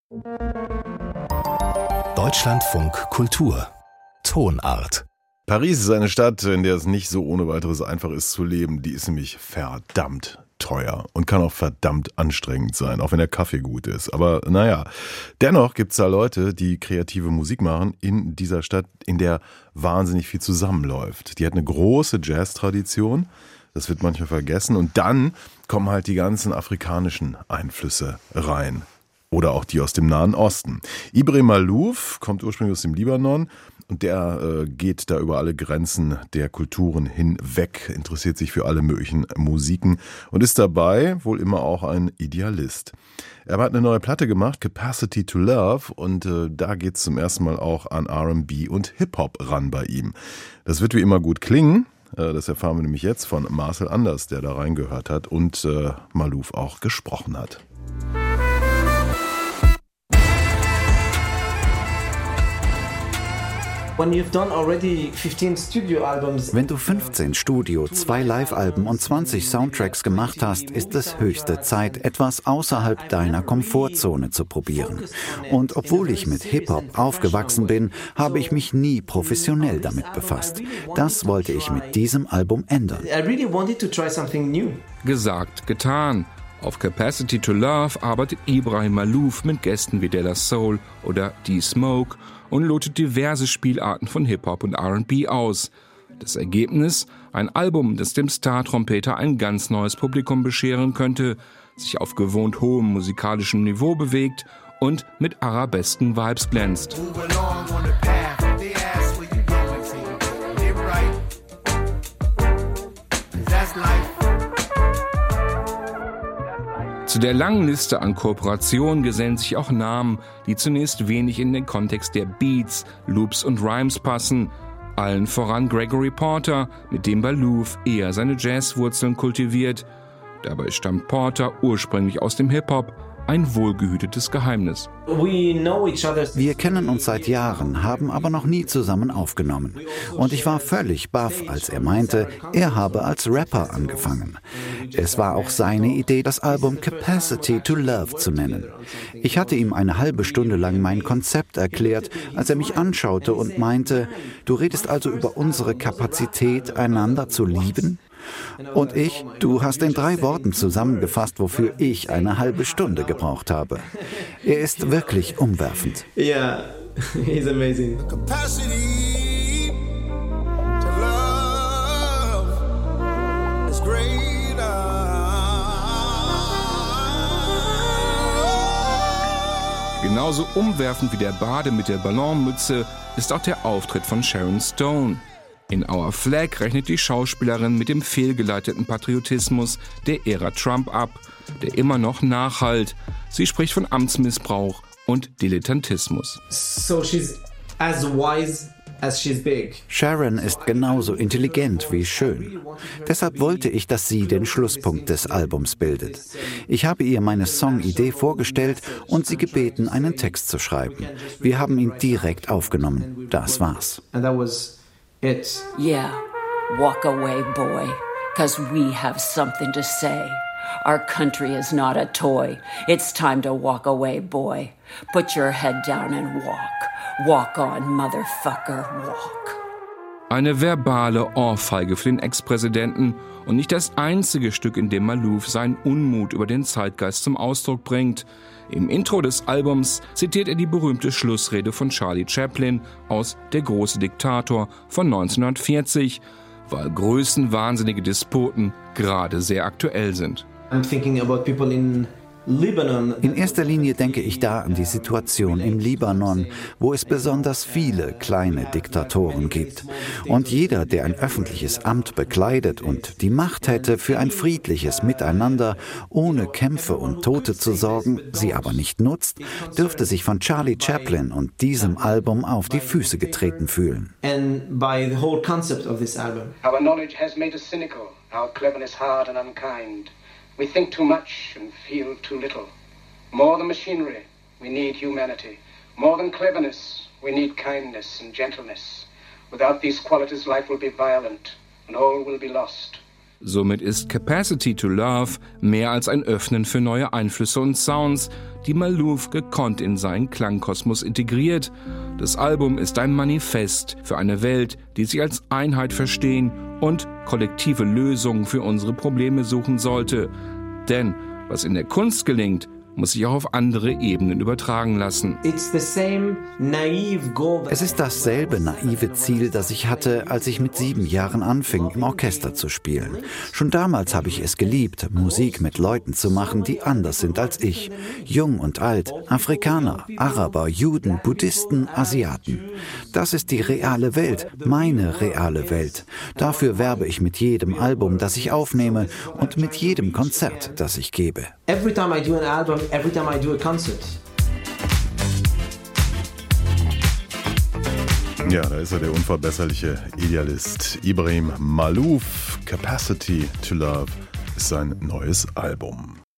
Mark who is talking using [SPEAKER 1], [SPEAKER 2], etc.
[SPEAKER 1] Deutschlandfunk Kultur Tonart.
[SPEAKER 2] Paris ist eine Stadt, in der es nicht so ohne weiteres einfach ist zu leben. Die ist nämlich verdammt teuer und kann auch verdammt anstrengend sein, auch wenn der Kaffee gut ist. Aber naja, dennoch gibt es da Leute, die kreative Musik machen in dieser Stadt, in der wahnsinnig viel zusammenläuft. Die hat eine große Jazz-Tradition, das wird manchmal vergessen. Und dann kommen halt die ganzen afrikanischen Einflüsse rein. Oder auch die aus dem Nahen Osten. Ibrahim Malouf kommt ursprünglich aus dem Libanon und der geht da über alle Grenzen der Kulturen hinweg, interessiert sich für alle möglichen Musiken und ist dabei wohl immer auch ein Idealist. Er hat eine neue Platte gemacht, Capacity to Love, und da geht es zum ersten Mal auch an R&B und Hip-Hop ran bei ihm. Das wird wie immer gut klingen. Das erfahren wir nämlich jetzt von Marcel Anders, der da reingehört hat und Malouf auch gesprochen hat.
[SPEAKER 3] Wenn du 15 Studio, 2 Live-Alben und 20 Soundtracks gemacht hast, ist es höchste Zeit, etwas außerhalb deiner Komfortzone zu probieren. Und obwohl ich mit Hip-Hop aufgewachsen bin, habe ich mich nie professionell damit befasst. Das wollte ich mit diesem Album ändern.
[SPEAKER 4] Gesagt, getan. Auf Capacity to Love arbeitet Ibrahim Malouf mit Gästen wie De La Soul oder D-Smoke und lotet diverse Spielarten von Hip-Hop und R&B aus. Das Ergebnis? Ein Album, das dem Star-Trompeter ein ganz neues Publikum bescheren könnte, sich auf gewohnt hohem musikalischem Niveau bewegt und mit arabesken Vibes glänzt. Zu der langen Liste an Kooperationen gesellen sich auch Namen, die zunächst wenig in den Kontext der Beats, Loops und Rhymes passen. Allen voran Gregory Porter, mit dem Malouf eher seine Jazzwurzeln kultiviert. Dabei stammt Porter ursprünglich aus dem Hip-Hop, ein wohlgehütetes Geheimnis.
[SPEAKER 3] Wir kennen uns seit Jahren, haben aber noch nie zusammen aufgenommen. Und ich war völlig baff, als er meinte, er habe als Rapper angefangen. Es war auch seine Idee, das Album Capacity to Love zu nennen. Ich hatte ihm eine halbe Stunde lang mein Konzept erklärt, als er mich anschaute und meinte, du redest also über unsere Kapazität, einander zu lieben? Und ich, du hast in 3 Worten zusammengefasst, wofür ich eine halbe Stunde gebraucht habe. Er ist wirklich umwerfend.
[SPEAKER 5] Yeah, he's amazing.
[SPEAKER 6] Capacity to love is greater.
[SPEAKER 4] Genauso umwerfend wie der Bade mit der Ballonmütze ist auch der Auftritt von Sharon Stone. In Our Flag rechnet die Schauspielerin mit dem fehlgeleiteten Patriotismus der Ära Trump ab, der immer noch nachhallt. Sie spricht von Amtsmissbrauch und Dilettantismus.
[SPEAKER 5] So she's as wise as she's big.
[SPEAKER 3] Sharon ist genauso intelligent wie schön. Deshalb wollte ich, dass sie den Schlusspunkt des Albums bildet. Ich habe ihr meine Songidee vorgestellt und sie gebeten, einen Text zu schreiben. Wir haben ihn direkt aufgenommen. Das war's.
[SPEAKER 5] And that was it.
[SPEAKER 7] Yeah, walk away, boy, 'cause we have something to say. Our country is not a toy. It's time to walk away, boy. Put your head down and walk. Walk on, motherfucker, walk.
[SPEAKER 4] Eine verbale Ohrfeige für den Ex-Präsidenten und nicht das einzige Stück, in dem Malouf seinen Unmut über den Zeitgeist zum Ausdruck bringt. Im Intro des Albums zitiert er die berühmte Schlussrede von Charlie Chaplin aus Der große Diktator von 1940, weil größenwahnsinnige Despoten gerade sehr aktuell sind.
[SPEAKER 5] I'm thinking about people in Lebanon.
[SPEAKER 3] In erster Linie denke ich da an die Situation im Libanon, wo es besonders viele kleine Diktatoren gibt. Und jeder, der ein öffentliches Amt bekleidet und die Macht hätte, für ein friedliches Miteinander, ohne Kämpfe und Tote zu sorgen, sie aber nicht nutzt, dürfte sich von Charlie Chaplin und diesem Album auf die Füße getreten fühlen.
[SPEAKER 5] And by the whole concept of this album.
[SPEAKER 8] Our knowledge has made us cynical, our cleverness hard and unkind. We think too much and feel too little. More than machinery, we need humanity. More than cleverness, we need kindness and gentleness. Without these qualities, life will be violent and all will be lost.
[SPEAKER 4] Somit ist Capacity to Love mehr als ein Öffnen für neue Einflüsse und Sounds, die Malouf gekonnt in seinen Klangkosmos integriert. Das Album ist ein Manifest für eine Welt, die sich als Einheit verstehen und kollektive Lösungen für unsere Probleme suchen sollte. Denn was in der Kunst gelingt, muss sich auch auf andere Ebenen übertragen lassen.
[SPEAKER 3] Es ist dasselbe naive Ziel, das ich hatte, als ich mit 7 Jahren anfing, im Orchester zu spielen. Schon damals habe ich es geliebt, Musik mit Leuten zu machen, die anders sind als ich. Jung und alt, Afrikaner, Araber, Juden, Buddhisten, Asiaten. Das ist die reale Welt, meine reale Welt. Dafür werbe ich mit jedem Album, das ich aufnehme und mit jedem Konzert, das ich gebe.
[SPEAKER 5] Every time I do an album, every time I do a concert.
[SPEAKER 2] Ja, da ist er, der unverbesserliche Idealist Ibrahim Malouf. Capacity to Love ist sein neues Album.